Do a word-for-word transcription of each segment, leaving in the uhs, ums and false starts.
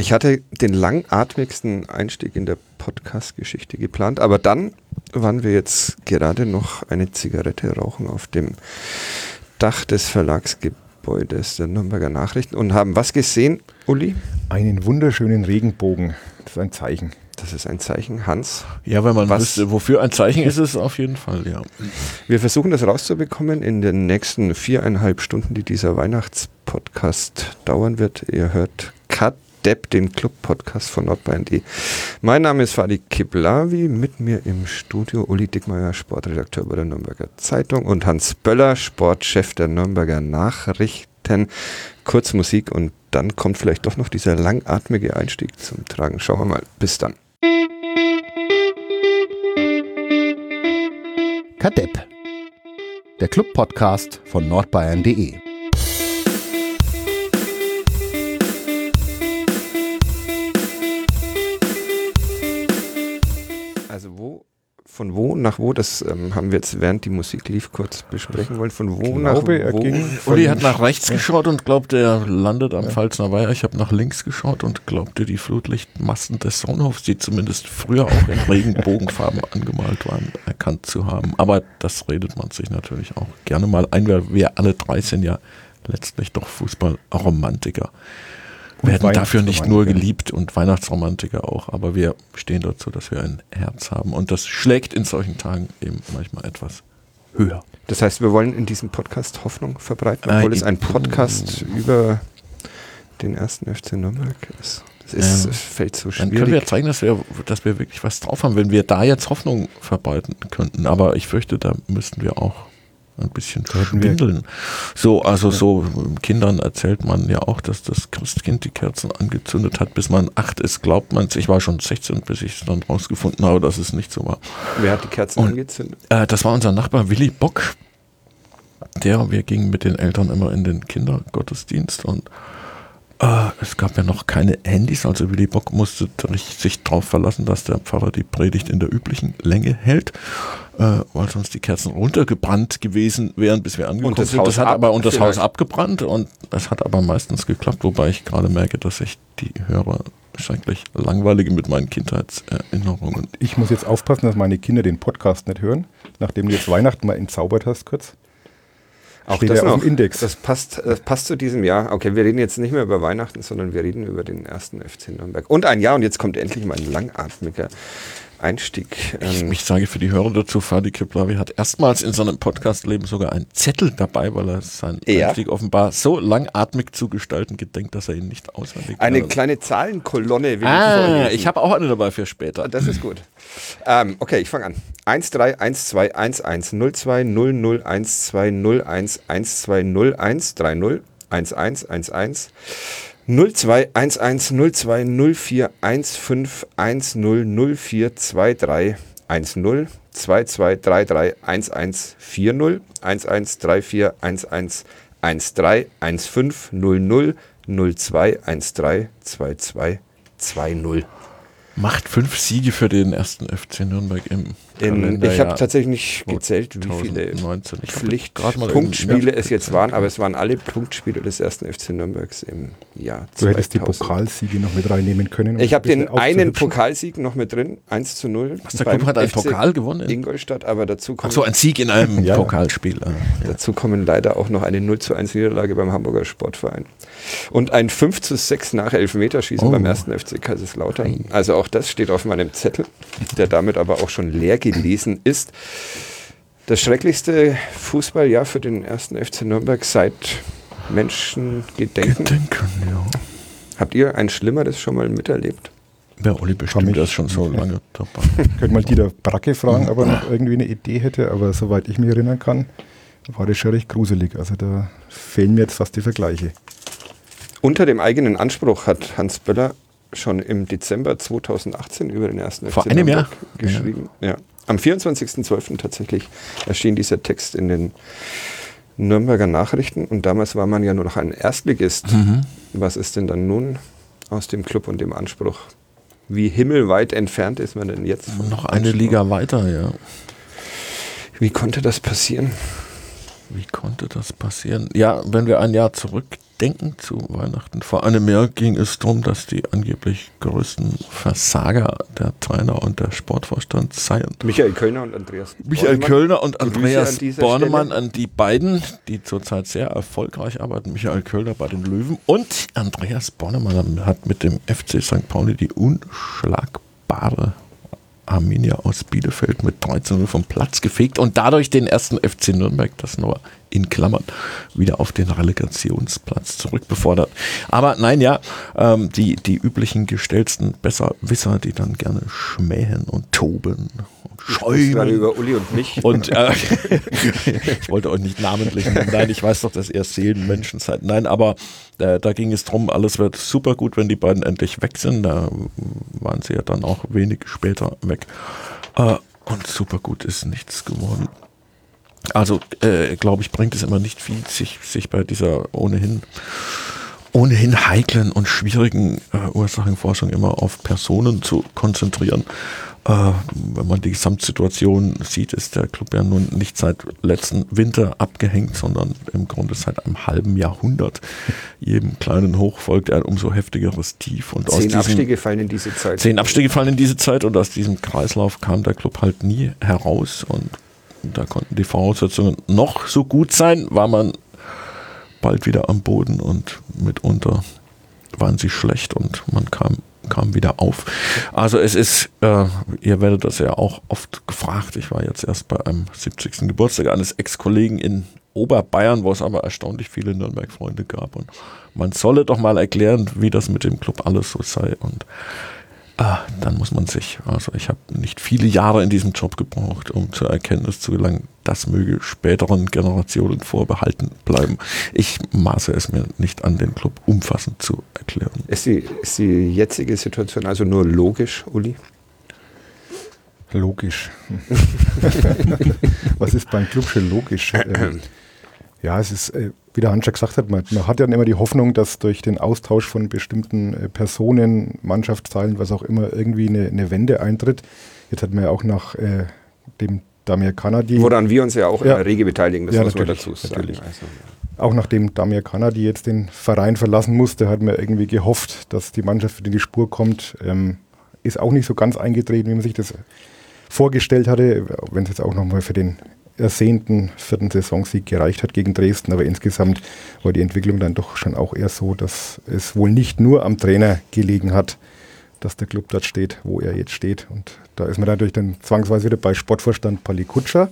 Ich hatte den langatmigsten Einstieg in der Podcast-Geschichte geplant, aber dann waren wir jetzt gerade noch eine Zigarette rauchen auf dem Dach des Verlagsgebäudes der Nürnberger Nachrichten und haben was gesehen, Uli? Einen wunderschönen Regenbogen. Das ist ein Zeichen. Das ist ein Zeichen, Hans. Ja, wenn man was, wüsste, wofür ein Zeichen ist, es auf jeden Fall, ja. Wir versuchen das rauszubekommen in den nächsten viereinhalb Stunden, die dieser Weihnachtspodcast dauern wird. Ihr hört Kadepp, den Club-Podcast von nordbayern punkt de. Mein Name ist Fadi Kiblavi, mit mir im Studio Uli Dickmeyer, Sportredakteur bei der Nürnberger Zeitung, und Hans Böller, Sportchef der Nürnberger Nachrichten. Kurz Musik und dann kommt vielleicht doch noch dieser langatmige Einstieg zum Tragen. Schauen wir mal. Bis dann. Kadepp, der Club-Podcast von nordbayern punkt de. Also wo, von wo nach wo, das ähm, haben wir jetzt, während die Musik lief, kurz besprechen wollen. Von wo Ich nach glaube, er wo? ging Uli hat nach rechts geschaut und glaubte, er landet am Pfalzner Weiher. Ich habe nach links geschaut und glaubte, die Flutlichtmassen des Sonnenhofs, die zumindest früher auch in Regenbogenfarben angemalt waren, erkannt zu haben. Aber das redet man sich natürlich auch gerne mal ein, weil wir alle drei sind ja letztlich doch Fußballromantiker. Wir werden dafür nicht nur geliebt und Weihnachtsromantiker auch, aber wir stehen dazu, dass wir ein Herz haben und das schlägt in solchen Tagen eben manchmal etwas höher. Das heißt, wir wollen in diesem Podcast Hoffnung verbreiten, obwohl äh, es ein Podcast äh, über den ersten F C Nürnberg ist. Das ist, ähm, es fällt so schwierig. Dann können wir zeigen, dass wir, dass wir wirklich was drauf haben, wenn wir da jetzt Hoffnung verbreiten könnten. Aber ich fürchte, da müssten wir auch ein bisschen schwindeln. So, also ja. so Kindern erzählt man ja auch, dass das Christkind die Kerzen angezündet hat, bis man acht ist, glaubt man es. Ich war schon sechzehn, bis ich es dann rausgefunden habe, dass es nicht so war. Wer hat die Kerzen Und, angezündet? Äh, das war unser Nachbar Willi Bock. Der, wir gingen mit den Eltern immer in den Kindergottesdienst und äh, es gab ja noch keine Handys, also Willi Bock musste sich darauf verlassen, dass der Pfarrer die Predigt in der üblichen Länge hält, äh, weil sonst die Kerzen runtergebrannt gewesen wären, bis wir angekommen und das sind. Haus Das hat ab, aber und das vielleicht. Haus abgebrannt und es hat aber meistens geklappt, wobei ich gerade merke, dass ich die Hörer schrecklich langweilige mit meinen Kindheitserinnerungen. Ich muss jetzt aufpassen, dass meine Kinder den Podcast nicht hören, nachdem du jetzt Weihnachten mal entzaubert hast, kurz. Auch Steht das ja noch. auf dem Index. Das passt, das passt zu diesem Jahr. Okay, wir reden jetzt nicht mehr über Weihnachten, sondern wir reden über den ersten F C Nürnberg. Und ein Jahr, und jetzt kommt endlich mal ein langatmiger Einstieg. Ich, ich sage für die Hörer dazu, Fadi Kiblavi hat erstmals in seinem Podcast-Leben sogar einen Zettel dabei, weil er seinen ja. Einstieg offenbar so langatmig zu gestalten gedenkt, dass er ihn nicht auswendig Eine kann. kleine Zahlenkolonne. Will Ah, ich ich habe auch eine dabei für später. Das ist gut. Ähm, okay, ich fange an. eins drei eins zwei eins eins null zwei null null eins zwei null eins eins zwei null eins drei null eins eins eins eins null zwei eins eins null zwei null vier eins fünf eins null null vier zwei drei eins null zwei zwei drei drei eins eins vier null eins eins drei vier eins eins eins drei eins fünf null null null zwei eins drei zwei zwei zwei null. Macht fünf Siege für den ersten F C Nürnberg im In, ich habe tatsächlich nicht gezählt, wie viele Pflichtpunktspiele es jetzt waren, aber es waren alle Punktspiele des ersten F C Nürnbergs im Jahr Du hättest die Pokalsiege noch mit reinnehmen können. Um ich habe den einen Pokalsieg noch mit drin, eins zu null. Was, der Club hat einen Pokal gewonnen? Ingolstadt, aber dazu kommen... Ach so, ein Sieg in einem ja. Pokalspiel. Ja. Dazu kommen leider auch noch eine null zu eins Niederlage beim Hamburger Sportverein. Und ein fünf zu sechs nach Elfmeterschießen oh. beim ersten F C Kaiserslautern. Also auch das steht auf meinem Zettel, der damit aber auch schon leer gelesen ist. Das schrecklichste Fußballjahr für den ersten F C Nürnberg seit Menschengedenken. Gedenken, ja. Habt ihr ein Schlimmeres schon mal miterlebt? Ja, Olli bestimmt, das schon so lange dabei. Könnte mal Dieter Bracke fragen, ob er noch irgendwie eine Idee hätte, aber soweit ich mich erinnern kann, war das schon recht gruselig. Also da fehlen mir jetzt fast die Vergleiche. Unter dem eigenen Anspruch hat Hans Böller schon im Dezember zweitausendachtzehn über den ersten Vor F C einem Nürnberg Jahr geschrieben. Ja. Ja. Am vierundzwanzigsten zwölften tatsächlich erschien dieser Text in den Nürnberger Nachrichten und damals war man ja nur noch ein Erstligist. Mhm. Was ist denn dann nun aus dem Club und dem Anspruch? Wie himmelweit entfernt ist man denn jetzt? Noch eine Anspruch? Liga weiter, ja. Wie konnte das passieren? Wie konnte das passieren? Ja, wenn wir ein Jahr zurück denken zu Weihnachten. Vor einem Jahr ging es darum, dass die angeblich größten Versager der Trainer und der Sportvorstand seien. Michael Kölner und Andreas Michael Bornemann. Kölner und Grüße Andreas an dieser Bornemann, Stelle. an die beiden, die zurzeit sehr erfolgreich arbeiten. Michael Kölner bei den Löwen und Andreas Bornemann hat mit dem F C Sankt Pauli die unschlagbare Arminia aus Bielefeld mit drei zu null vom Platz gefegt und dadurch den ersten F C Nürnberg, das nur in Klammern, wieder auf den Relegationsplatz zurückbefordert. Aber nein, ja, ähm, die, die üblichen gestellten Besserwisser, die dann gerne schmähen und toben und schäumen. Gerade über Uli und mich. Und äh, ich wollte euch nicht namentlich nennen, nein, ich weiß doch, dass ihr Seelenmenschen seid. Nein, aber äh, da ging es drum, alles wird super gut, wenn die beiden endlich weg sind. Da waren sie ja dann auch wenig später weg. Äh, und super gut ist nichts geworden. Also, äh, glaube ich, bringt es immer nicht viel, sich, sich bei dieser ohnehin ohnehin heiklen und schwierigen äh, Ursachenforschung immer auf Personen zu konzentrieren. Äh, wenn man die Gesamtsituation sieht, ist der Club ja nun nicht seit letzten Winter abgehängt, sondern im Grunde seit einem halben Jahrhundert. Jedem kleinen Hoch folgt ein umso heftigeres Tief. Und Zehn aus diesem, Abstiege fallen in diese Zeit. Zehn Abstiege fallen in diese Zeit und aus diesem Kreislauf kam der Club halt nie heraus und da konnten die Voraussetzungen noch so gut sein, war man bald wieder am Boden und mitunter waren sie schlecht und man kam, kam wieder auf. Also es ist, äh, ihr werdet das ja auch oft gefragt, ich war jetzt erst bei einem siebzigsten Geburtstag eines Ex-Kollegen in Oberbayern, wo es aber erstaunlich viele Nürnberg-Freunde gab und man solle doch mal erklären, wie das mit dem Club alles so sei und Ah, dann muss man sich, also ich habe nicht viele Jahre in diesem Job gebraucht, um zur Erkenntnis zu gelangen, das möge späteren Generationen vorbehalten bleiben. Ich maße es mir nicht an, den Club umfassend zu erklären. Ist die, ist die jetzige Situation also nur logisch, Uli? Logisch. Was ist beim Club schon logisch? Ähm, ja, es ist, äh, wie der Hans schon gesagt hat, man, man hat ja immer die Hoffnung, dass durch den Austausch von bestimmten äh, Personen, Mannschaftsteilen, was auch immer, irgendwie eine, eine Wende eintritt. Jetzt hat man ja auch nach äh, dem Damir Kanadi... Woran wir uns ja auch ja, immer rege beteiligen, das ja, muss man natürlich, dazu sagen. natürlich. Also, Auch nachdem Damir Kanadi jetzt den Verein verlassen musste, hat man irgendwie gehofft, dass die Mannschaft wieder in die Spur kommt. Ähm, ist auch nicht so ganz eingetreten, wie man sich das vorgestellt hatte, wenn es jetzt auch nochmal für den ersehnten vierten Saisonsieg gereicht hat gegen Dresden, aber insgesamt war die Entwicklung dann doch schon auch eher so, dass es wohl nicht nur am Trainer gelegen hat, dass der Club dort steht, wo er jetzt steht. Und da ist man natürlich dann zwangsweise wieder bei Sportvorstand Pali Kutscher.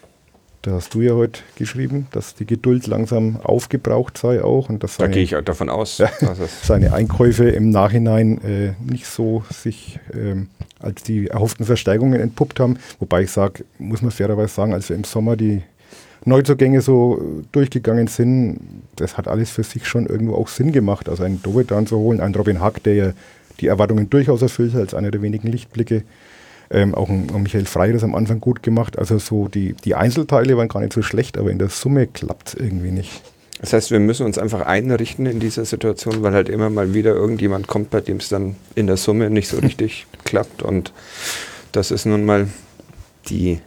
Da hast du ja heute geschrieben, dass die Geduld langsam aufgebraucht sei auch. Und dass da seine, gehe ich auch davon aus. ja, dass es seine Einkäufe im Nachhinein äh, nicht so sich ähm, als die erhofften Verstärkungen entpuppt haben. Wobei ich sage, muss man fairerweise sagen, als wir im Sommer die Neuzugänge so durchgegangen sind, das hat alles für sich schon irgendwo auch Sinn gemacht. Also einen Dovedan zu holen, einen Robin Hack, der ja die Erwartungen durchaus erfüllt hat, als einer der wenigen Lichtblicke. Ähm, auch ein, ein Michael Frey das am Anfang gut gemacht. Also so die, die Einzelteile waren gar nicht so schlecht, aber in der Summe klappt es irgendwie nicht. Das heißt, wir müssen uns einfach einrichten in dieser Situation, weil halt immer mal wieder irgendjemand kommt, bei dem es dann in der Summe nicht so richtig klappt. Und das ist nun mal die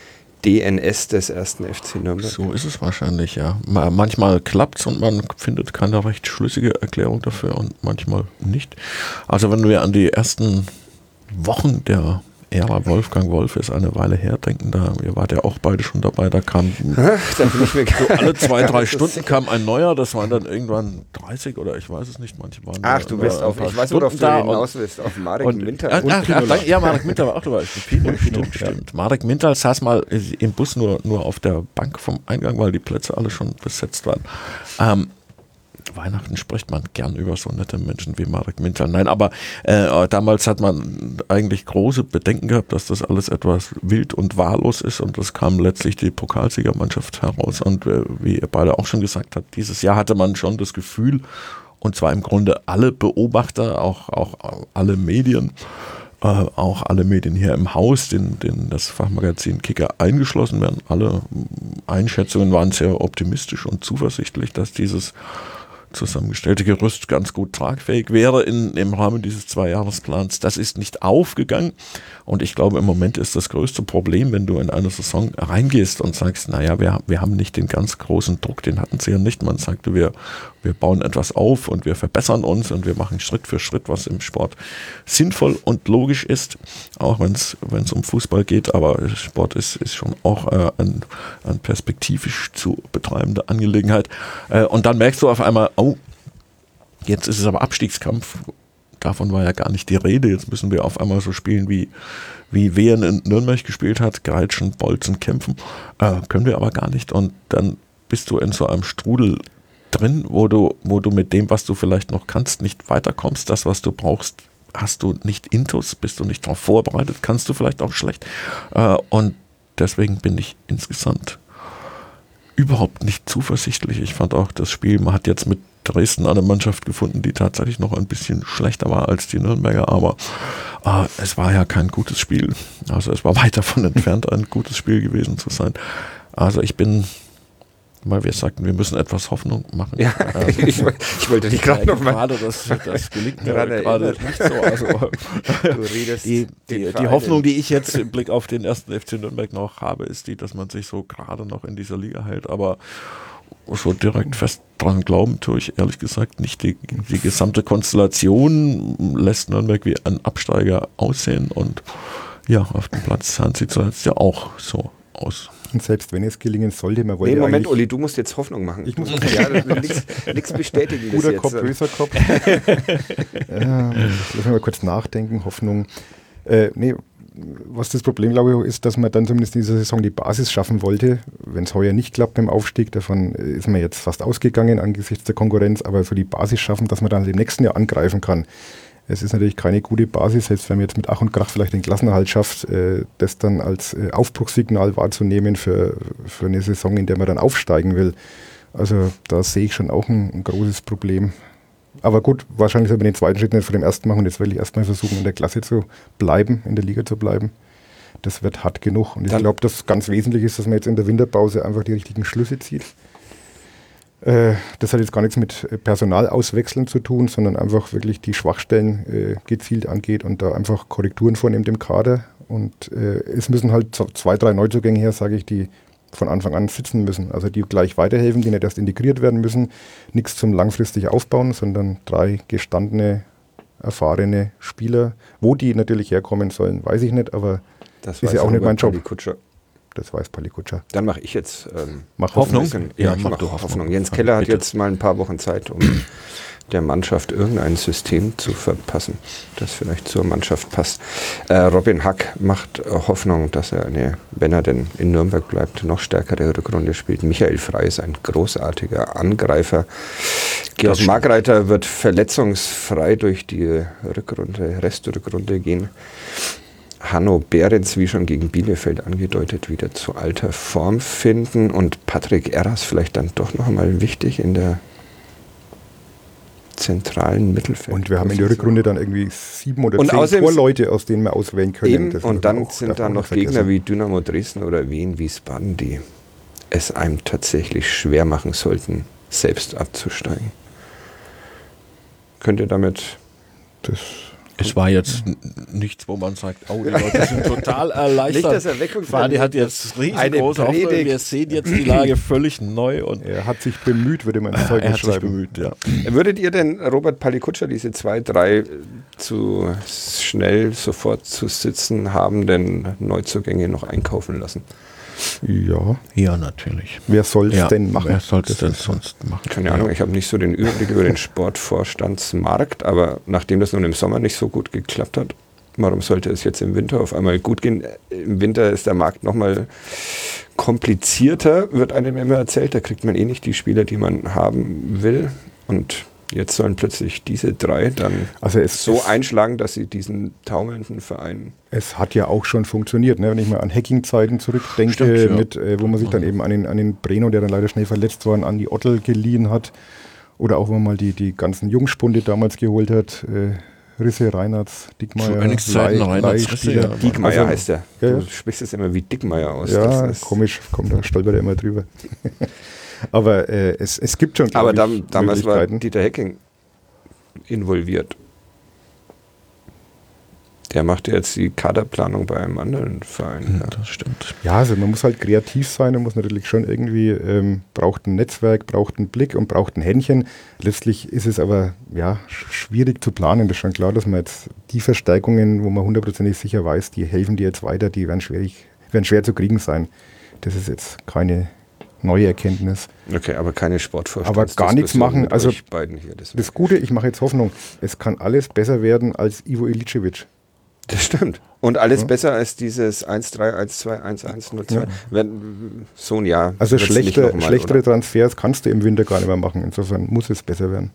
D N S des ersten F C Nürnberg. So ist es wahrscheinlich, ja. Manchmal klappt es und man findet keine recht schlüssige Erklärung dafür und manchmal nicht. Also wenn wir an die ersten Wochen der Ära Wolfgang Wolf ist eine Weile her, denken da, ihr wart ja auch beide schon dabei, da kam Ach, da bin ich mir so alle zwei, drei Stunden kam ein neuer, das waren dann irgendwann dreißig oder ich weiß es nicht, manche waren Ach, du bist auf, ich weiß, worauf du hinaus willst, auf Marek und, Minter. Ach, ach, ach, danke, ja, Marek Minter war auch dabei. Stimmt, stimmt, stimmt. Marek Minter saß mal im Bus nur, nur auf der Bank vom Eingang, weil die Plätze alle schon besetzt waren. Ähm, Weihnachten spricht man gern über so nette Menschen wie Marek Minter. Nein, aber äh, damals hat man eigentlich große Bedenken gehabt, dass das alles etwas wild und wahllos ist und das kam letztlich die Pokalsiegermannschaft heraus. Und äh, wie ihr beide auch schon gesagt habt, dieses Jahr hatte man schon das Gefühl, und zwar im Grunde alle Beobachter, auch, auch alle Medien, äh, auch alle Medien hier im Haus, den, den das Fachmagazin Kicker eingeschlossen werden. Alle Einschätzungen waren sehr optimistisch und zuversichtlich, dass dieses zusammengestellte Gerüst ganz gut tragfähig wäre in, im Rahmen dieses Zwei-Jahres-Plans. Das ist nicht aufgegangen und ich glaube, im Moment ist das größte Problem, wenn du in eine Saison reingehst und sagst, naja, wir, wir haben nicht den ganz großen Druck, den hatten sie ja nicht. Man sagte, wir, wir wir bauen etwas auf und wir verbessern uns und wir machen Schritt für Schritt, was im Sport sinnvoll und logisch ist, auch wenn es um Fußball geht, aber Sport ist, ist schon auch äh, ein, ein perspektivisch zu betreibende Angelegenheit. Äh, und dann merkst du auf einmal, oh, jetzt ist es aber Abstiegskampf. Davon war ja gar nicht die Rede. Jetzt müssen wir auf einmal so spielen, wie, wie Wehen in Nürnberg gespielt hat. Greitschen, Bolzen, kämpfen. Äh, können wir aber gar nicht. Und dann bist du in so einem Strudel drin, wo du, wo du mit dem, was du vielleicht noch kannst, nicht weiterkommst. Das, was du brauchst, hast du nicht intus, bist du nicht darauf vorbereitet, kannst du vielleicht auch schlecht. Äh, und deswegen bin ich insgesamt überhaupt nicht zuversichtlich. Ich fand auch das Spiel, man hat jetzt mit Dresden eine Mannschaft gefunden, die tatsächlich noch ein bisschen schlechter war als die Nürnberger, aber äh, es war ja kein gutes Spiel. Also es war weit davon entfernt, ein gutes Spiel gewesen zu sein. Also ich bin, weil wir sagten, wir müssen etwas Hoffnung machen. Ja, ähm, ich, ich wollte dich gerade noch mal... Gerade, das, das gelingt mir Gerade gerade nicht so. Also, Du redest die, den die, die Verein Hoffnung, in- die ich jetzt im Blick auf den ersten F C Nürnberg noch habe, ist die, dass man sich so gerade noch in dieser Liga hält, aber so direkt fest dran glauben tue ich ehrlich gesagt nicht. Die, die gesamte Konstellation lässt Nürnberg wie ein Absteiger aussehen und ja, auf dem Platz sahen sie zuletzt ja auch so aus. Und selbst wenn es gelingen sollte, man wollte Nee, Moment, eigentlich... Uli, du musst jetzt Hoffnung machen. Ich muss ja, nichts bestätigen. Guter bis Kopf, jetzt. böser Kopf. ja, lass mich mal kurz nachdenken, Hoffnung. Äh, nee, was das Problem, glaube ich, ist, dass man dann zumindest in dieser Saison die Basis schaffen wollte. Wenn es heuer nicht klappt mit dem Aufstieg, davon ist man jetzt fast ausgegangen angesichts der Konkurrenz, aber so die Basis schaffen, dass man dann im nächsten Jahr angreifen kann. Es ist natürlich keine gute Basis, selbst wenn man jetzt mit Ach und Krach vielleicht den Klassenerhalt schafft, äh, das dann als äh, Aufbruchssignal wahrzunehmen für, für eine Saison, in der man dann aufsteigen will. Also da sehe ich schon auch ein, ein großes Problem. Aber gut, wahrscheinlich soll man den zweiten Schritt nicht vor dem ersten machen und jetzt will ich erstmal versuchen, in der Klasse zu bleiben, in der Liga zu bleiben. Das wird hart genug. Und ich Dann- glaube, das ganz wesentlich ist, dass man jetzt in der Winterpause einfach die richtigen Schlüsse zieht. Äh, das hat jetzt gar nichts mit äh, Personalauswechseln zu tun, sondern einfach wirklich die Schwachstellen äh, gezielt angeht und da einfach Korrekturen vornimmt im Kader. Und äh, es müssen halt z- zwei, drei Neuzugänge her, sage ich, die von Anfang an sitzen müssen. Also die gleich weiterhelfen, die nicht erst integriert werden müssen. Nichts zum langfristig Aufbauen, sondern drei gestandene, erfahrene Spieler. Wo die natürlich herkommen sollen, weiß ich nicht, aber Das ist ja auch nicht mein Job. Kutscher. das weiß Palikutscher. Dann mache ich jetzt ähm, Mach Hoffnung? ein bisschen- Ja, Ja, ich mach mache du Hoffnung. Hoffnung. Jens Ja, Keller hat bitte. jetzt mal ein paar Wochen Zeit, um der Mannschaft irgendein System zu verpassen, das vielleicht zur Mannschaft passt. Äh, Robin Hack macht äh, Hoffnung, dass er, eine, wenn er denn in Nürnberg bleibt, noch stärkere Rückrunde spielt. Michael Frey ist ein großartiger Angreifer. Georg stimmt. Markreiter wird verletzungsfrei durch die Rückrunde, Restrückrunde gehen. Hanno Behrens, wie schon gegen Bielefeld angedeutet, wieder zu alter Form finden und Patrick Erras vielleicht dann doch noch einmal wichtig in der zentralen Mittelfeld. Und wir haben in der Rückrunde dann irgendwie sieben oder Und zehn außerdem- Torleute, aus denen wir auswählen können. Eben, Das und darf dann man auch- darf sind man da auch noch nicht vergessen. Gegner wie Dynamo Dresden oder Wien Wiesbaden, die es einem tatsächlich schwer machen sollten, selbst abzusteigen. Könnt ihr damit... Das Es war jetzt n- nichts, wo man sagt, oh, die Leute sind total erleichtert. Erweckung Fadi hat jetzt riesengroße Eine Hoffnung. Predigt. Wir sehen jetzt die Lage völlig neu und er hat sich bemüht, würde man ins Zeugnis er hat sich schreiben. bemüht, ja. Würdet ihr denn Robert Palikutscher diese zwei, drei zu schnell sofort zu sitzen habenden Neuzugänge noch einkaufen lassen? Ja, Ja, natürlich. wer soll es Ja, denn machen? wer soll es Das denn ist- sonst machen? Keine Ahnung, ich habe nicht so den Überblick über den Sportvorstandsmarkt, aber nachdem das nun im Sommer nicht so gut geklappt hat, warum sollte es jetzt im Winter auf einmal gut gehen? Im Winter ist der Markt nochmal komplizierter, wird einem immer erzählt, da kriegt man eh nicht die Spieler, die man haben will, und jetzt sollen plötzlich diese drei dann Also es, so es, einschlagen, dass sie diesen taumelnden Verein... es hat ja auch schon funktioniert, ne? Wenn ich mal an Hacking-Zeiten zurückdenke, Stimmt, ja. mit, äh, wo man sich dann eben an den, an den Breno, der dann leider schnell verletzt war, an die Ottel geliehen hat. Oder auch, wenn man mal die, die ganzen Jungspunde damals geholt hat. Äh, Risse, Reinhardt, Dickmeyer, Zu Königszeiten Reinhards Risse, Leihspieler. ja. Diekmeyer Also- heißt er. Ja, Du ja. sprichst es immer wie Dickmeyer aus. Ja, Das ist- komisch, kommt, da stolpert er immer drüber. Aber äh, es, es gibt schon, glaub Aber ich, dam, damals war Möglichkeiten. Dieter Hecking involviert. Der macht ja jetzt die Kaderplanung bei einem anderen Verein. Ja, das stimmt. Ja, also man muss halt kreativ sein, man muss natürlich schon irgendwie, ähm, braucht ein Netzwerk, braucht einen Blick und braucht ein Händchen. Letztlich ist es aber ja sch- schwierig zu planen. Das ist schon klar, dass man jetzt die Verstärkungen, wo man hundertprozentig sicher weiß, die helfen dir jetzt weiter, die werden, schwierig, werden schwer zu kriegen sein. Das ist jetzt keine neue Erkenntnis. Okay, aber keine Sportvorstands- Aber gar nichts machen. mit Also euch beiden hier. Das, das Gute, ich mache jetzt Hoffnung, es kann alles besser werden als Ivo Ilicevic. das stimmt. Und alles Ja. besser als dieses eins drei eins zwei eins eins null zwei. Ja. Wenn, so ein Jahr. Also wird's nicht schlechte, noch mal, schlechtere oder? Transfers kannst du im Winter gar nicht mehr machen. Insofern muss es besser werden.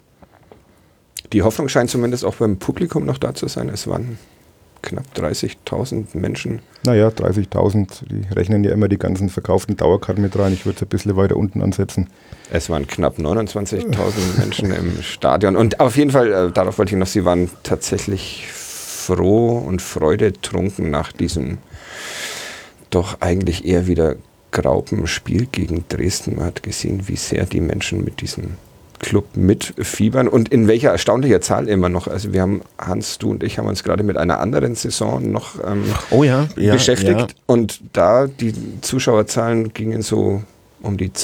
Die Hoffnung scheint zumindest auch beim Publikum noch da zu sein. Es waren knapp dreißigtausend Menschen. Naja, dreißigtausend, die rechnen ja immer die ganzen verkauften Dauerkarten mit rein. Ich würde es ein bisschen weiter unten ansetzen. Es waren knapp neunundzwanzigtausend Menschen im Stadion. Und auf jeden Fall, äh, darauf wollte ich noch, sie waren tatsächlich froh und freudetrunken nach diesem doch eigentlich eher wieder graupen Spiel gegen Dresden. Man hat gesehen, wie sehr die Menschen mit diesem Club mitfiebern und in welcher erstaunlicher Zahl immer noch. Also wir haben, Hans, du und ich haben uns gerade mit einer anderen Saison noch ähm, Oh ja, ja beschäftigt ja. und da die Zuschauerzahlen gingen so um die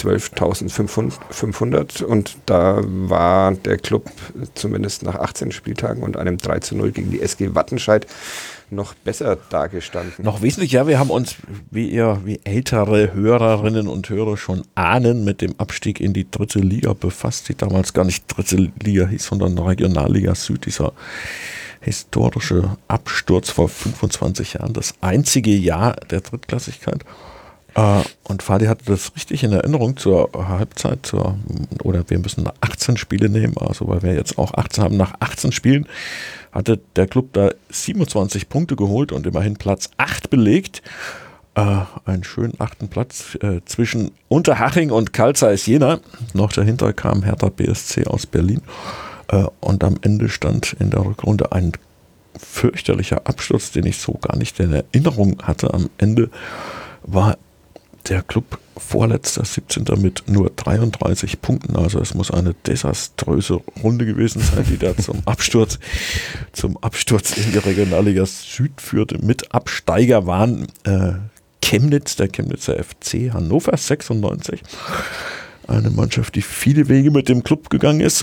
zwölftausendfünfhundert und da war der Club zumindest nach achtzehn Spieltagen und einem drei zu null gegen die S G Wattenscheid noch besser dagestanden. Noch wesentlich, ja, wir haben uns, wie ihr, wie ältere Hörerinnen und Hörer schon ahnen, mit dem Abstieg in die dritte Liga befasst, die damals gar nicht dritte Liga hieß, sondern Regionalliga Süd, dieser historische Absturz vor fünfundzwanzig Jahren, das einzige Jahr der Drittklassigkeit. Äh, und Fadi hatte das richtig in Erinnerung zur Halbzeit, zur, oder wir müssen achtzehn Spiele nehmen, also weil wir jetzt auch achtzehn haben, nach achtzehn Spielen hatte der Club da siebenundzwanzig Punkte geholt und immerhin Platz acht belegt. Äh, einen schönen achten Platz äh, zwischen Unterhaching und Carl Zeiss Jena. Noch dahinter kam Hertha B S C aus Berlin. Äh, und am Ende stand in der Rückrunde ein fürchterlicher Absturz, den ich so gar nicht in Erinnerung hatte. Am Ende war der Club vorletzter siebzehnter mit nur dreiunddreißig Punkten. Also es muss eine desaströse Runde gewesen sein, die da zum Absturz, zum Absturz in die Regionalliga Süd führte. Mit Absteiger waren äh, Chemnitz, der Chemnitzer F C, Hannover sechsundneunzig. Eine Mannschaft, die viele Wege mit dem Club gegangen ist.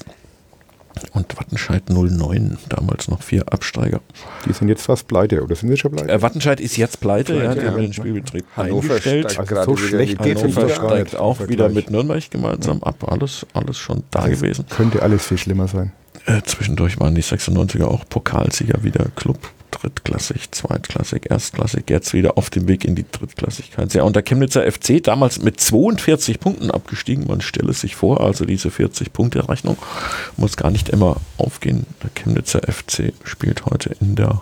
Und Wattenscheid null neun, damals noch vier Absteiger. Die sind jetzt fast pleite, oder sind sie schon pleite? Äh, Wattenscheid ist jetzt pleite, Pleite, ja, die ja. haben den Spielbetrieb Hannover eingestellt. steigt Also gerade so wieder schlecht in die geht's dritte Hannover nicht Liga. gar steigt nicht auch im wieder Vergleich. mit Nürnberg gemeinsam ab. Alles, alles schon da Also gewesen. Könnte alles viel schlimmer sein. Äh, zwischendurch waren die sechsundneunziger auch Pokalsieger wieder, Club, drittklassig, zweitklassig, erstklassig, jetzt wieder auf dem Weg in die Drittklassigkeit. Ja, und der Chemnitzer F C damals mit zweiundvierzig Punkten abgestiegen. Man stelle sich vor, also diese vierzig-Punkte-Rechnung muss gar nicht immer aufgehen. Der Chemnitzer F C spielt heute in der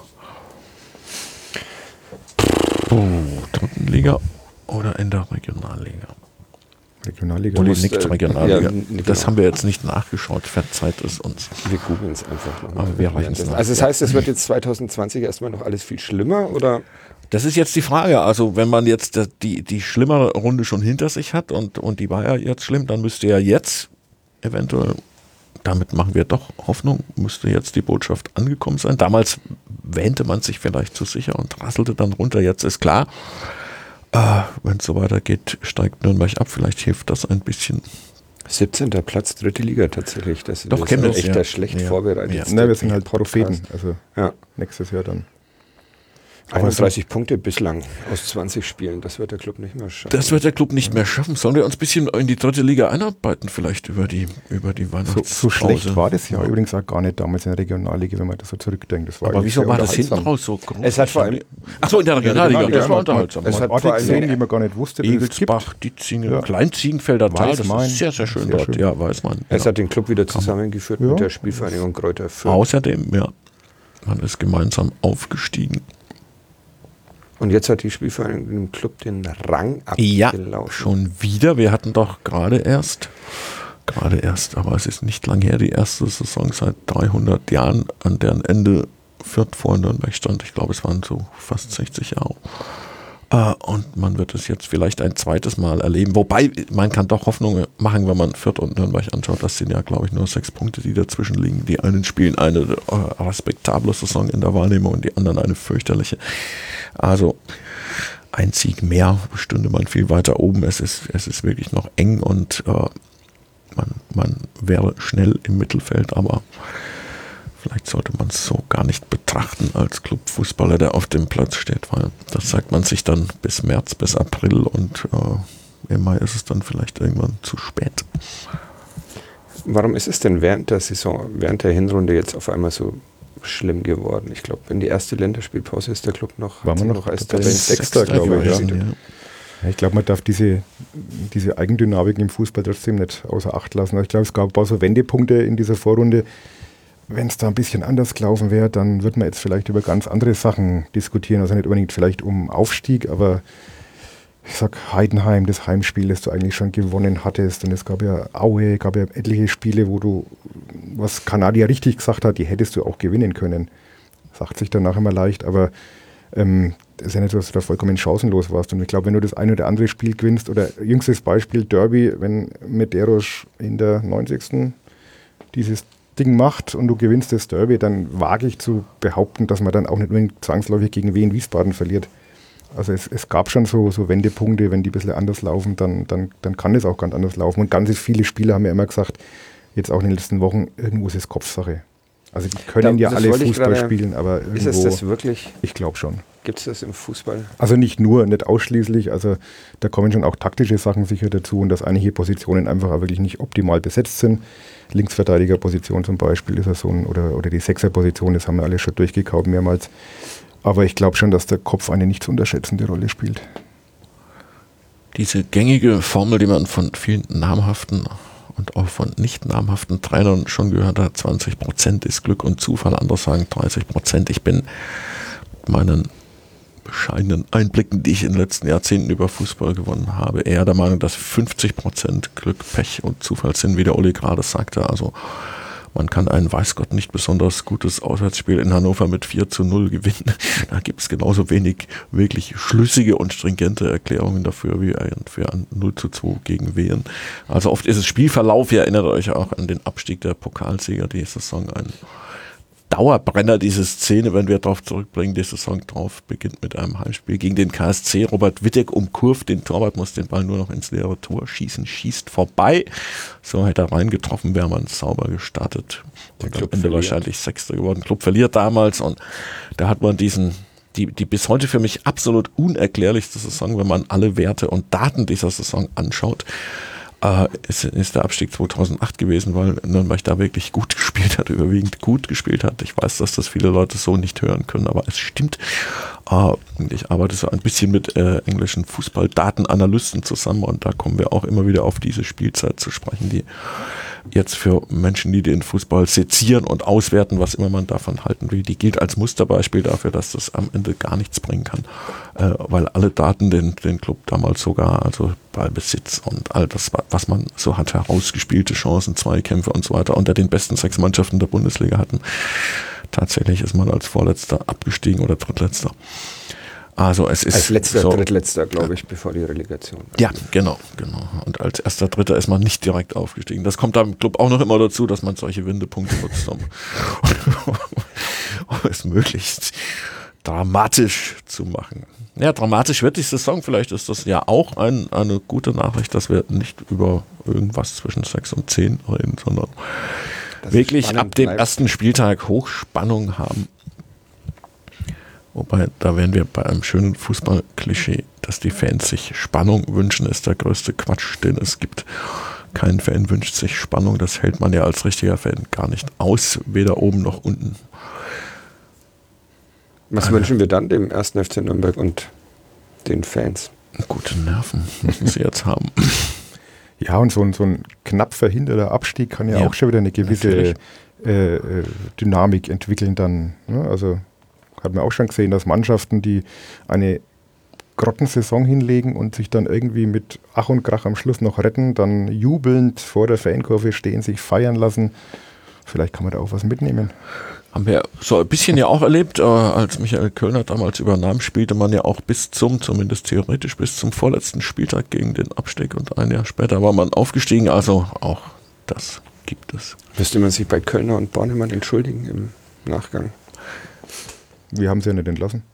oh, dritten Liga oder in der Regionalliga. Regionalliga. Oder musst, nicht äh, Regionalliga. ja, Das genau. haben wir jetzt nicht nachgeschaut, verzeiht es uns. Wir googeln es einfach nochmal. Aber wir reichen es nach. Also das heißt, es wird jetzt zwanzig zwanzig erstmal noch alles viel schlimmer, oder? Das ist jetzt die Frage. Also wenn man jetzt die, die schlimmere Runde schon hinter sich hat und, und die war ja jetzt schlimm, dann müsste ja jetzt eventuell, damit machen wir doch Hoffnung, müsste jetzt die Botschaft angekommen sein. Damals wähnte man sich vielleicht zu sicher und rasselte dann runter. Jetzt ist klar, äh, wenn es so weitergeht, steigt Nürnberg ab. Vielleicht hilft das ein bisschen. siebzehnter Platz, dritte Liga tatsächlich. Das Doch, ist Chemnitz, echt ja. der schlecht Ja. vorbereitet. Ja. Na, wir sind halt Propheten. Also Ja. nächstes Jahr dann. einunddreißig Punkte bislang aus zwanzig Spielen. Das wird der Club nicht mehr schaffen. Das wird der Club nicht mehr schaffen. Sollen wir uns ein bisschen in die dritte Liga einarbeiten, vielleicht über die, über die So, Weihnachtspause? so schlecht war das ja übrigens auch gar nicht damals in der Regionalliga, wenn man das so zurückdenkt. Das war Aber eigentlich wieso sehr war das hinten unterhaltsam. raus so groß? Es hat vor allem- Achso, in der Regionalliga, Regionalliga, das war man- unterhaltsam. Es Man hat hat vor Orte allem- gesehen, die man gar nicht wusste, dass es gibt. Egelsbach, Dietzingen, Ja. Klein-Ziegenfelder Tal, das Weißmain. ist sehr, sehr schön Sehr dort. schön. Ja, Weißmain. Es Ja. hat den Club wieder zusammengeführt Ja. mit der Spielvereinigung Kräuter Fürth. Außerdem, ja, man ist gemeinsam aufgestiegen. Und jetzt hat die Spielvereinigung dem Club den Rang Ja, abgelaufen. schon wieder. Wir hatten doch gerade erst, gerade erst, aber es ist nicht lang her, die erste Saison seit dreihundert Jahren, an deren Ende Fürth vor Nürnberg stand. Ich glaube, es waren so fast sechzig Jahre. Und man wird es jetzt vielleicht ein zweites Mal erleben. Wobei, man kann doch Hoffnung machen, wenn man Fürth und Nürnberg anschaut. Das sind ja, glaube ich, nur sechs Punkte, die dazwischen liegen. Die einen spielen eine äh, respektable Saison in der Wahrnehmung und die anderen eine fürchterliche. Also ein Sieg mehr stünde man viel weiter oben. Es ist, es ist wirklich noch eng und äh, man, man wäre schnell im Mittelfeld, aber vielleicht sollte man es so gar nicht betrachten als Clubfußballer, der auf dem Platz steht, weil das sagt man sich dann bis März, bis April und äh, im Mai ist es dann vielleicht irgendwann zu spät. Warum ist es denn während der Saison, während der Hinrunde jetzt auf einmal so schlimm geworden? Ich glaube, in die erste Länderspielpause ist der Club noch, war man noch als Tabellensechster, glaube ich. Ja. Ja. Ja, ich glaube, man darf diese, diese Eigendynamik im Fußball trotzdem nicht außer Acht lassen. Ich glaube, es gab ein paar so Wendepunkte in dieser Vorrunde. Wenn es da ein bisschen anders gelaufen wäre, dann würde man jetzt vielleicht über ganz andere Sachen diskutieren. Also nicht unbedingt vielleicht um Aufstieg, aber ich sag Heidenheim, das Heimspiel, das du eigentlich schon gewonnen hattest. Und es gab ja Aue, gab ja etliche Spiele, wo du, was Kanadier richtig gesagt hat, die hättest du auch gewinnen können. Sagt sich danach immer leicht, aber ähm, das ist ja nicht so, dass du da vollkommen chancenlos warst. Und ich glaube, wenn du das eine oder andere Spiel gewinnst, oder jüngstes Beispiel Derby, wenn Medeiros in der neunzigsten dieses Ding macht und du gewinnst das Derby, dann wage ich zu behaupten, dass man dann auch nicht unbedingt zwangsläufig gegen Wien Wiesbaden verliert. Also es, es gab schon so, so Wendepunkte, wenn die ein bisschen anders laufen, dann, dann, dann kann das auch ganz anders laufen. Und ganz viele Spieler haben ja immer gesagt, jetzt auch in den letzten Wochen, irgendwo ist es Kopfsache. Also die können Da- ja das alle wollte ich Fußball gerade- spielen, aber irgendwo, Ist es das wirklich? ich glaube schon. Gibt es das im Fußball? Also nicht nur, nicht ausschließlich, also da kommen schon auch taktische Sachen sicher dazu und dass einige Positionen einfach auch wirklich nicht optimal besetzt sind. Linksverteidigerposition zum Beispiel ist ja so ein, oder, oder die Sechserposition, das haben wir alle schon durchgekaut mehrmals. Aber ich glaube schon, dass der Kopf eine nicht zu unterschätzende Rolle spielt. Diese gängige Formel, die man von vielen namhaften und auch von nicht namhaften Trainern schon gehört hat, zwanzig Prozent ist Glück und Zufall, andere sagen dreißig Prozent. Ich bin meinen bescheidenen Einblicken, die ich in den letzten Jahrzehnten über Fußball gewonnen habe, eher der Meinung, dass fünfzig Prozent Glück, Pech und Zufall sind, wie der Uli gerade sagte. Also man kann ein, weiß Gott, nicht besonders gutes Auswärtsspiel in Hannover mit vier zu null gewinnen. Da gibt es genauso wenig wirklich schlüssige und stringente Erklärungen dafür wie für ein null zu zwei gegen Wien. Also oft ist es Spielverlauf, ihr erinnert euch auch an den Abstieg der Pokalsieger, die Saison ein Dauerbrenner, diese Szene, wenn wir darauf zurückbringen, die Saison drauf beginnt mit einem Heimspiel gegen den K S C. Robert Wittek umkurvt den Torwart, muss den Ball nur noch ins leere Tor schießen, schießt vorbei. So hätte er reingetroffen, wäre man sauber gestartet. Der Und Club am Ende verliert. wahrscheinlich Sechster geworden. Club verliert damals und da hat man diesen, die, die bis heute für mich absolut unerklärlichste Saison, wenn man alle Werte und Daten dieser Saison anschaut. Äh, ist, ist der Abstieg zweitausendacht gewesen, weil Nürnberg da wirklich gut gespielt hat, überwiegend gut gespielt hat. Ich weiß, dass das viele Leute so nicht hören können, aber es stimmt. Äh, ich arbeite so ein bisschen mit äh, englischen Fußballdatenanalysten zusammen und da kommen wir auch immer wieder auf diese Spielzeit zu sprechen, die jetzt für Menschen, die den Fußball sezieren und auswerten, was immer man davon halten will, die gilt als Musterbeispiel dafür, dass das am Ende gar nichts bringen kann, äh, weil alle Daten den, den Club damals sogar, also Ballbesitz und all das, was man so hat, herausgespielte Chancen, Zweikämpfe und so weiter, unter den besten sechs Mannschaften der Bundesliga hatten. Tatsächlich ist man als Vorletzter abgestiegen oder Drittletzter. Also es ist Als letzter, so, drittletzter, glaube ich, bevor die Relegation. ja, genau, genau. Und als erster Dritter ist man nicht direkt aufgestiegen. Das kommt am Club auch noch immer dazu, dass man solche Wendepunkte nutzt, um, um es möglichst dramatisch zu machen. Ja, dramatisch wird die Saison. Vielleicht ist das ja auch ein, eine gute Nachricht, dass wir nicht über irgendwas zwischen sechs und zehn reden, sondern Dass es wirklich spannend ab dem bleibt. ersten Spieltag Hochspannung haben. Wobei, da wären wir bei einem schönen Fußball-Klischee, dass die Fans sich Spannung wünschen, ist der größte Quatsch, den es gibt. Kein Fan wünscht sich Spannung, das hält man ja als richtiger Fan gar nicht aus, weder oben noch unten. Was Eine- wünschen wir dann dem ersten F C Nürnberg und den Fans? Gute Nerven müssen sie jetzt haben. Ja, und so ein, so ein knapp verhinderter Abstieg kann ja, Ja, auch schon wieder eine gewisse natürlich. äh, äh, Dynamik entwickeln dann. Ne? Also hat man auch schon gesehen, dass Mannschaften, die eine Grottensaison hinlegen und sich dann irgendwie mit Ach und Krach am Schluss noch retten, dann jubelnd vor der Fankurve stehen, sich feiern lassen. vielleicht kann man da auch was mitnehmen. Haben wir so ein bisschen ja auch erlebt, äh, als Michael Kölner damals übernahm, spielte man ja auch bis zum, zumindest theoretisch, bis zum vorletzten Spieltag gegen den Abstieg und ein Jahr später war man aufgestiegen, also auch das gibt es. Müsste man sich bei Kölner und Bornemann entschuldigen im Nachgang? Wir haben sie ja nicht entlassen.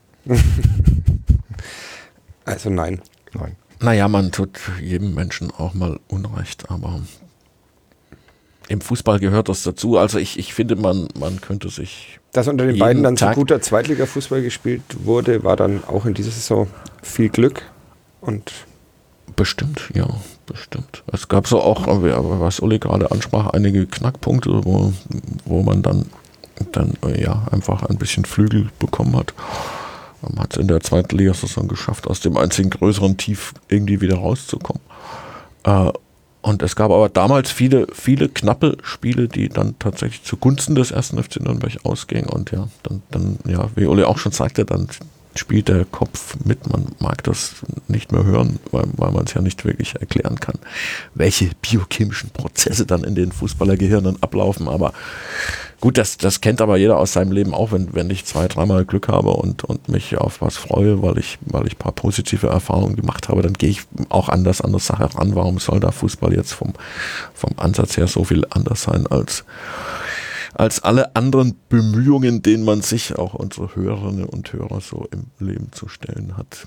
Also nein. Nein. Naja, man tut jedem Menschen auch mal Unrecht, aber im Fußball gehört das dazu. Also ich, ich finde, man, man könnte sich... Dass unter den jeden beiden dann so Tag- guter Zweitliga-Fußball gespielt wurde, war dann auch in dieser Saison viel Glück. Und Bestimmt, ja, bestimmt. Es gab so auch, was Uli gerade ansprach, einige Knackpunkte, wo, wo man dann, dann ja, einfach ein bisschen Flügel bekommen hat. Man hat es in der zweiten Liga-Saison geschafft, aus dem einzigen größeren Tief irgendwie wieder rauszukommen. Äh, Und es gab aber damals viele, viele knappe Spiele, die dann tatsächlich zugunsten des ersten F C Nürnberg ausgingen. Und ja, dann, dann, ja, wie Uli auch schon sagte, dann spielt der Kopf mit. Man mag das nicht mehr hören, weil, weil man es ja nicht wirklich erklären kann, welche biochemischen Prozesse dann in den Fußballergehirnen ablaufen. Aber gut, das, das kennt aber jeder aus seinem Leben auch, wenn, wenn ich zwei, dreimal Glück habe und, und mich auf was freue, weil ich, weil ich ein paar positive Erfahrungen gemacht habe, dann gehe ich auch anders an der Sache ran. Warum soll da Fußball jetzt vom, vom Ansatz her so viel anders sein als, als alle anderen Bemühungen, denen man sich, auch unsere Hörerinnen und Hörer, so im Leben zu stellen hat?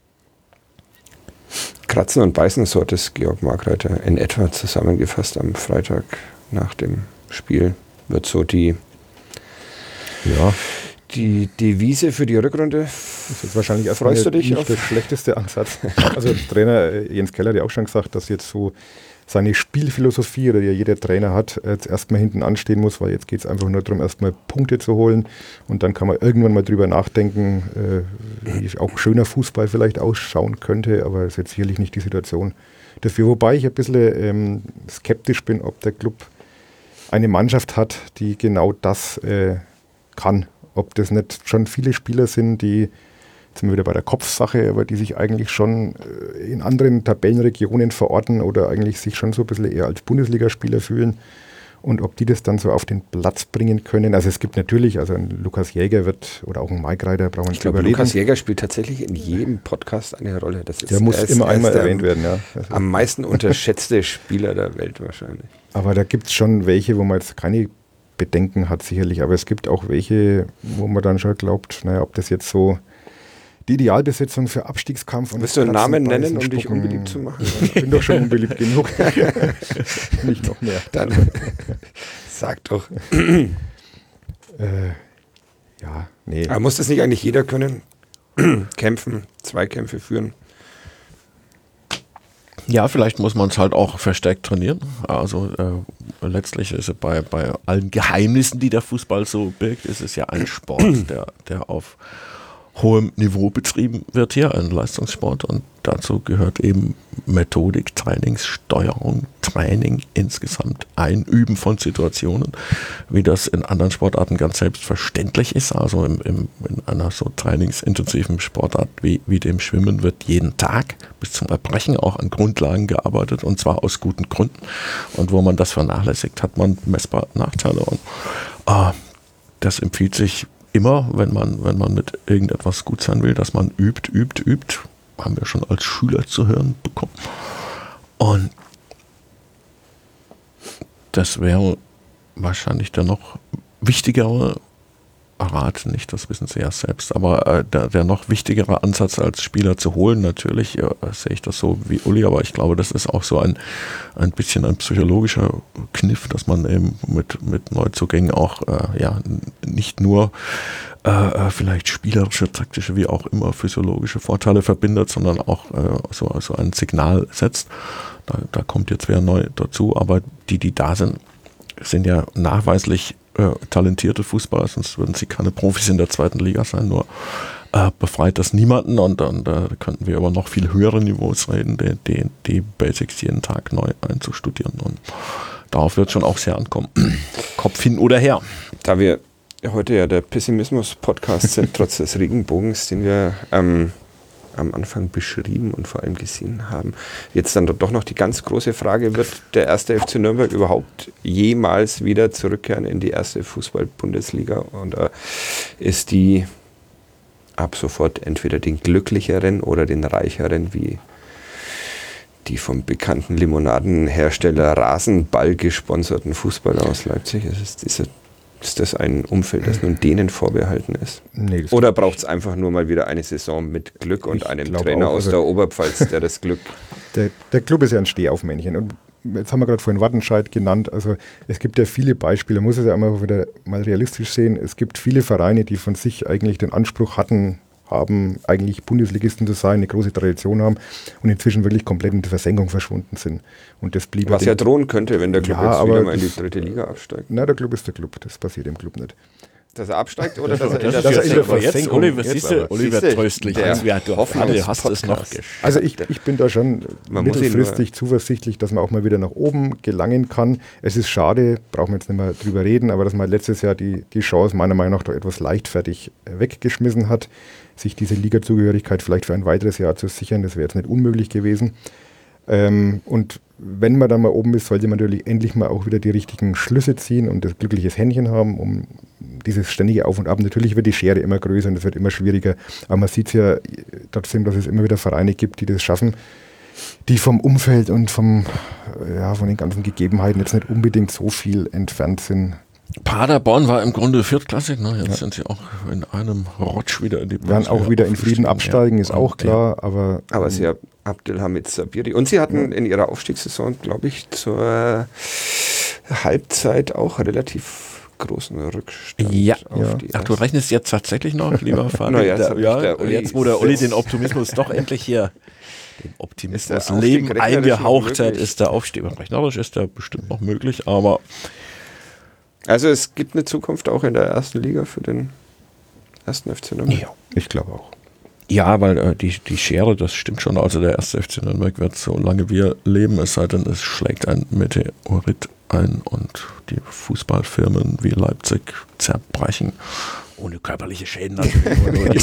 Kratzen und Beißen, so hat es Georg Markreiter in etwa zusammengefasst am Freitag nach dem Spiel. Wird so die, Ja, die Devise für die Rückrunde. das ist jetzt wahrscheinlich erstmal Freust du dich nicht auf- der schlechteste Ansatz. Also Trainer äh, Jens Keller hat ja auch schon gesagt, dass jetzt so seine Spielphilosophie, oder die ja jeder Trainer hat, jetzt erstmal hinten anstehen muss, weil jetzt geht es einfach nur darum, erstmal Punkte zu holen und dann kann man irgendwann mal drüber nachdenken, äh, wie auch schöner Fußball vielleicht ausschauen könnte, aber das ist jetzt sicherlich nicht die Situation dafür. Wobei ich ein bisschen ähm, skeptisch bin, ob der Club eine Mannschaft hat, die genau das äh, kann. Ob das nicht schon viele Spieler sind, die, jetzt sind wir wieder bei der Kopfsache, aber die sich eigentlich schon äh, in anderen Tabellenregionen verorten oder eigentlich sich schon so ein bisschen eher als Bundesligaspieler fühlen und ob die das dann so auf den Platz bringen können. Also es gibt natürlich, also ein Lukas Jäger wird, oder auch ein Mike Reiter, brauchen wir Ich nicht glaube, drüber reden. Lukas Jäger spielt tatsächlich in jedem Podcast eine Rolle. Das ist, Der muss er ist- immer er ist einmal der erwähnt werden, ja. Also, Am meisten unterschätzte Spieler der Welt wahrscheinlich. aber da gibt es schon welche, wo man jetzt keine Bedenken hat, sicherlich. Aber es gibt auch welche, wo man dann schon glaubt, naja, ob das jetzt so die Idealbesetzung für Abstiegskampf und Willst du einen Kratzen, Namen Beißen, nennen, um dich Spucken- unbeliebt zu machen? Ich bin doch schon unbeliebt genug. Nicht noch mehr. Dann sag doch. Äh, ja, nee. Aber muss das nicht eigentlich jeder können? Kämpfen, Zweikämpfe führen. Ja, vielleicht muss man es halt auch verstärkt trainieren. Also äh, letztlich ist es bei, bei allen Geheimnissen, die der Fußball so birgt, ist es ja ein Sport, der, der auf hohem Niveau betrieben wird hier, ein Leistungssport. Und dazu gehört eben Methodik, Trainingssteuerung, Training insgesamt, Einüben von Situationen, wie das in anderen Sportarten ganz selbstverständlich ist. Also im, im, in einer so trainingsintensiven Sportart wie, wie dem Schwimmen wird jeden Tag bis zum Erbrechen auch an Grundlagen gearbeitet, und zwar aus guten Gründen. Und wo man das vernachlässigt, hat man messbar Nachteile. Und äh, das empfiehlt sich immer, wenn man, wenn man mit irgendetwas gut sein will, dass man übt, übt, übt. Haben wir schon als Schüler zu hören bekommen. Und das wäre wahrscheinlich der noch wichtigere Rat, nicht, das wissen Sie ja selbst, aber äh, der, der noch wichtigere Ansatz als Spieler zu holen, natürlich äh, sehe ich das so wie Uli, aber ich glaube, das ist auch so ein, ein bisschen ein psychologischer Kniff, dass man eben mit, mit Neuzugängen auch äh, ja, nicht nur äh, vielleicht spielerische, taktische, wie auch immer physiologische Vorteile verbindet, sondern auch äh, so also ein Signal setzt. Da, da kommt jetzt wer neu dazu, aber die, die da sind, sind ja nachweislich äh, talentierte Fußballer, sonst würden sie keine Profis in der zweiten Liga sein, nur äh, befreit das niemanden, und dann da könnten wir über noch viel höhere Niveaus reden, die, die, die Basics jeden Tag neu einzustudieren, und darauf wird schon auch sehr ankommen. Kopf hin oder her. Da wir heute ja der Pessimismus-Podcast sind, trotz des Regenbogens, den wir ähm, am Anfang beschrieben und vor allem gesehen haben. Jetzt dann doch noch die ganz große Frage, wird der erste F C Nürnberg überhaupt jemals wieder zurückkehren in die erste Fußball-Bundesliga? Und äh, ist die ab sofort entweder den glücklicheren oder den reicheren, wie die vom bekannten Limonadenhersteller Rasenball gesponserten Fußballer aus Leipzig? Ist, es diese, ist das ein Umfeld, das nun denen vorbehalten ist? Nee, oder braucht es einfach nur mal wieder eine Saison mit Glück und einem Trainer auch, aus also der Oberpfalz, der das Glück... Der, der Club ist ja ein Stehaufmännchen. Und jetzt haben wir gerade vorhin Wattenscheid genannt. Also es gibt ja viele Beispiele, man muss es ja immer wieder mal realistisch sehen. Es gibt viele Vereine, die von sich eigentlich den Anspruch hatten, haben, eigentlich Bundesligisten zu sein, eine große Tradition haben und inzwischen wirklich komplett in die Versenkung verschwunden sind. Und das blieb Was ja drohen könnte, wenn der Club ja, jetzt wieder mal in die dritte Liga absteigt. Nein, der Club ist der Club, das passiert im Club nicht. Dass er absteigt oder dass er das in der, das in der Versenkung... Oliver, siehst du, Oliver tröstlich. Der also, du hast es noch geschafft. Also ich, ich bin da schon man mittelfristig zuversichtlich, dass man auch mal wieder nach oben gelangen kann. Es ist schade, brauchen wir jetzt nicht mehr drüber reden, aber dass man letztes Jahr die, die Chance meiner Meinung nach doch etwas leichtfertig weggeschmissen hat, sich diese Ligazugehörigkeit vielleicht für ein weiteres Jahr zu sichern, das wäre jetzt nicht unmöglich gewesen. Ähm, und wenn man dann mal oben ist, sollte man natürlich endlich mal auch wieder die richtigen Schlüsse ziehen und das glückliches Händchen haben, um dieses ständige Auf und Ab. Natürlich wird die Schere immer größer und es wird immer schwieriger, aber man sieht ja trotzdem, dass es immer wieder Vereine gibt, die das schaffen, die vom Umfeld und vom, ja, von den ganzen Gegebenheiten jetzt nicht unbedingt so viel entfernt sind. Paderborn war im Grunde viertklassig, ne? Jetzt ja. sind sie auch in einem Rutsch wieder in die Bundesliga. Werden auch wieder in Frieden absteigen, ja. ist auch klar, ja. aber... Aber sie haben Abdelhamid Sabiri und sie hatten ja. in ihrer Aufstiegssaison, glaube ich, zur Halbzeit auch relativ großen Rückstand. Ja, auf ja. Die Ach, du rechnest jetzt tatsächlich noch, lieber Vater? Na, jetzt, der, ja, der Uli jetzt, wo der Uli den Optimismus doch endlich hier, den Optimismus Leben eingehaucht hat, ist der Aufstieg. Rechnerisch ist der bestimmt noch möglich, aber... Also es gibt eine Zukunft auch in der ersten Liga für den ersten F C Nürnberg. Ja, ich glaube auch. Ja, weil äh, die, die Schere, das stimmt schon. Also der erste F C Nürnberg wird, solange wir leben, es sei denn, es schlägt ein Meteorit ein und die Fußballfirmen wie Leipzig zerbrechen. Ohne körperliche Schäden natürlich. Nur, nur die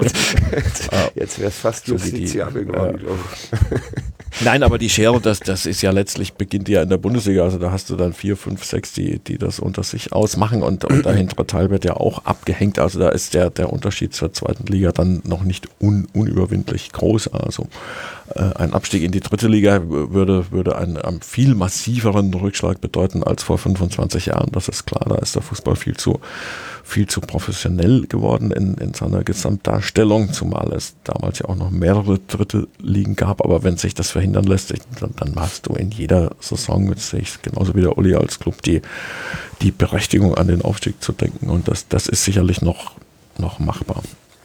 Jetzt wäre es fast justiziabel geworden, glaube ich. Nein, aber die Schere, das, das ist ja letztlich, beginnt ja in der Bundesliga, also da hast du dann vier, fünf, sechs, die, die das unter sich ausmachen und, und der hintere Teil wird ja auch abgehängt, also da ist der, der Unterschied zur zweiten Liga dann noch nicht un, unüberwindlich groß, also äh, ein Abstieg in die dritte Liga würde, würde einen, einen viel massiveren Rückschlag bedeuten als vor fünfundzwanzig Jahren, das ist klar, da ist der Fußball viel zu viel zu professionell geworden in, in seiner Gesamtdarstellung, zumal es damals ja auch noch mehrere dritte Ligen gab, aber wenn sich das verhindern lässt, dann, dann hast du in jeder Saison mit sich, genauso wie der Uli als Club, die, die Berechtigung an den Aufstieg zu denken und das, das ist sicherlich noch, noch machbar.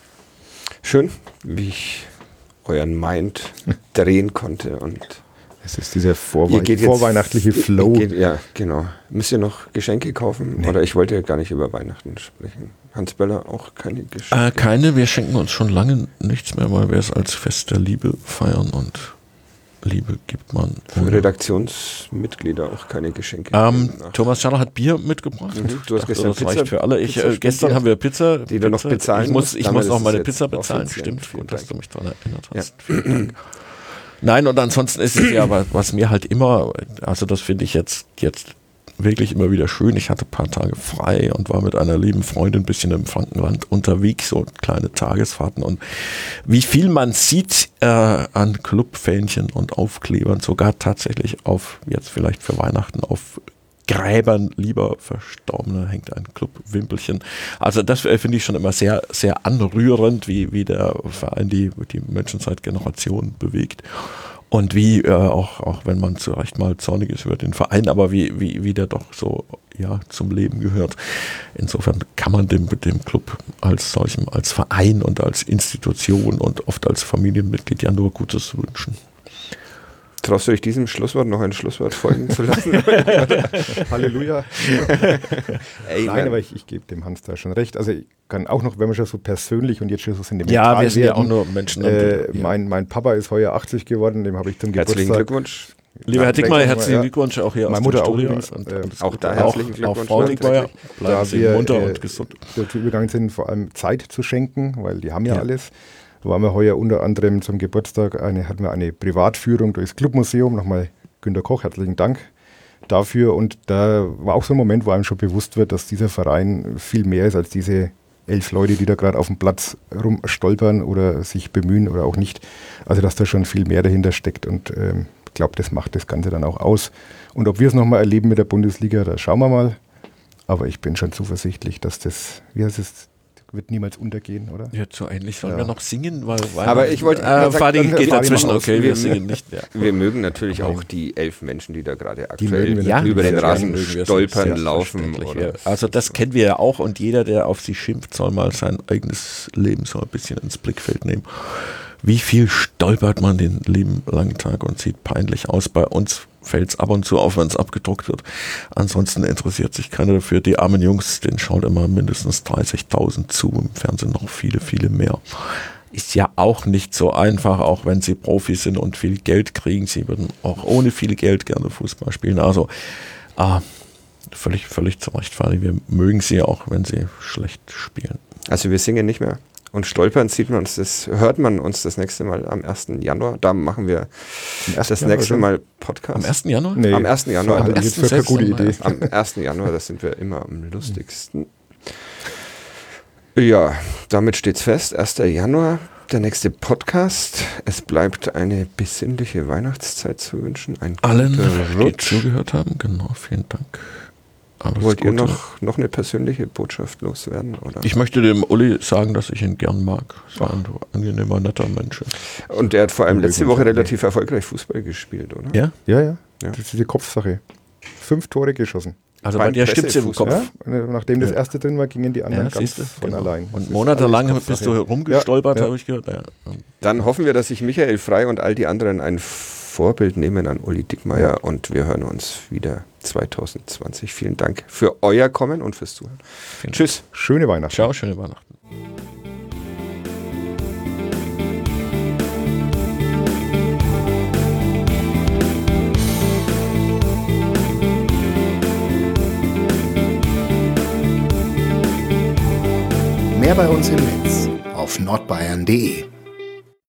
Schön, wie ich euren Mind drehen konnte und es ist dieser Vorwe- jetzt, vorweihnachtliche Flow. Geht, ja, genau. Müsst ihr noch Geschenke kaufen? Nee. Oder ich wollte ja gar nicht über Weihnachten sprechen. Hans Böller auch keine Geschenke? Äh, keine, wir schenken uns schon lange nichts mehr, weil wir es als Fest der Liebe feiern und Liebe gibt man. Für Redaktionsmitglieder auch keine Geschenke. Ähm, Thomas Schaller hat Bier mitgebracht. Mhm, du hast gestern das Pizza, reicht für alle. Ich, äh, gestern haben wir Pizza. Die du noch bezahlen Ich muss, ich muss noch meine Pizza bezahlen. bezahlen. Stimmt, gut, dass du mich daran erinnert hast. Ja. Vielen Dank. Nein, und ansonsten ist es ja, was mir halt immer, also das finde ich jetzt, jetzt wirklich immer wieder schön. Ich hatte ein paar Tage frei und war mit einer lieben Freundin ein bisschen im Frankenland unterwegs, so kleine Tagesfahrten. Und wie viel man sieht äh, an Clubfähnchen und Aufklebern, sogar tatsächlich auf, jetzt vielleicht für Weihnachten, auf Gräbern lieber Verstorbener hängt ein Clubwimpelchen. Also das äh, finde ich schon immer sehr, sehr anrührend, wie, wie der Verein die, die Menschenzeitgeneration bewegt. Und wie, äh, auch, auch wenn man zu Recht mal zornig ist über den Verein, aber wie, wie, wie der doch so ja, zum Leben gehört. Insofern kann man dem, dem Club als solchem, als Verein und als Institution und oft als Familienmitglied ja nur Gutes wünschen. Traust du dich diesem Schlusswort noch ein Schlusswort folgen zu lassen? Halleluja. Nein, aber ich, ich gebe dem Hans da schon recht. Also ich kann auch noch, wenn wir schon so persönlich und jetzt schon so sentimental ja, wir sind werden, ja auch nur Menschen. Äh, ja. mein, mein Papa ist heuer achtzig geworden, dem habe ich zum herzlichen Geburtstag... Glückwunsch. Lieber Herr Dickmeyer, herzlichen ja. Glückwunsch auch hier Meine aus Mutter dem Studio. Auch, übrigens, und, äh, auch da herzlichen Glückwunsch. Auch Frau Dickmeyer, bleiben da Sie wir, munter äh, und gesund. dazu übergegangen sind, vor allem Zeit zu schenken, weil die haben ja, ja. alles. waren wir heuer unter anderem zum Geburtstag, eine, hatten wir eine Privatführung durchs Clubmuseum. Nochmal Günter Koch, herzlichen Dank dafür. Und da war auch so ein Moment, wo einem schon bewusst wird, dass dieser Verein viel mehr ist als diese elf Leute, die da gerade auf dem Platz rumstolpern oder sich bemühen oder auch nicht. Also dass da schon viel mehr dahinter steckt und ähm, ich glaube, das macht das Ganze dann auch aus. Und ob wir es nochmal erleben mit der Bundesliga, da schauen wir mal. Aber ich bin schon zuversichtlich, dass das, wie heißt es, wird niemals untergehen, oder? Ja, so ähnlich. Sollen Ja. wir noch singen? Weil, weil Aber ich wollte- Äh, Fadi dann- geht Fadi dazwischen, mal aus. okay, wir Wir- singen nicht. Ja. Wir mögen natürlich auch die elf Menschen, die da gerade Die mögen aktuell wir Ja, über den sehr Rasen gerne mögen wir stolpern, sehr laufen. selbstverständlich, Oder ja. Also das kennen wir ja auch und jeder, der auf sie schimpft, soll mal sein eigenes Leben so ein bisschen ins Blickfeld nehmen. Wie viel stolpert man den lieben langen Tag und sieht peinlich aus. Bei uns fällt es ab und zu auf, wenn es abgedruckt wird. Ansonsten interessiert sich keiner dafür. Die armen Jungs, denen schaut immer mindestens dreißigtausend zu, im Fernsehen noch viele, viele mehr. Ist ja auch nicht so einfach, auch wenn sie Profis sind und viel Geld kriegen. Sie würden auch ohne viel Geld gerne Fußball spielen. Also ah, völlig, völlig zu Recht, Fadi. Wir mögen sie auch, wenn sie schlecht spielen. Also wir singen nicht mehr. Und stolpern sieht man uns das, hört man uns das nächste Mal am ersten Januar. Da machen wir das Januar nächste schon? Mal Podcast. Am ersten Januar? Nee, Am ersten Januar. halte Am ich jetzt ersten für eine gute Idee. Sechsten. Am ersten Januar, das sind wir immer am lustigsten. Ja, damit steht's fest. erster Januar, der nächste Podcast. Es bleibt eine besinnliche Weihnachtszeit zu wünschen. Ein Allen, guter die Rutsch. zugehört haben, genau, vielen Dank. Alles Wollt ihr Gute. noch, noch eine persönliche Botschaft loswerden? Oder? Ich möchte dem Uli sagen, dass ich ihn gern mag. So ein angenehmer, netter Mensch. Und der hat vor allem Ja, letzte ich Woche wünsche- relativ erfolgreich Fußball gespielt, oder? Ja? Ja, ja, Ja. das ist diese Kopfsache. Fünf Tore geschossen. Also Beim bei dir stimmt's im Kopf. Pressefußball. Ja, nachdem das Ja. erste drin war, gingen die anderen Ja, ganz siehst du, von genau. allein. Das Und ist monatelang alles bist du Kopfsache. herumgestolpert, Ja, ja. habe ich gehört. Ja. Dann hoffen wir, dass sich Michael Frey und all die anderen ein Vorbild nehmen an Uli Dickmeyer und wir hören uns wieder zwanzig zwanzig. Vielen Dank für euer Kommen und fürs Zuhören. Vielen Tschüss. Schöne Weihnachten. Ciao, schöne Weihnachten. Mehr bei uns im Netz auf nordbayern punkt de.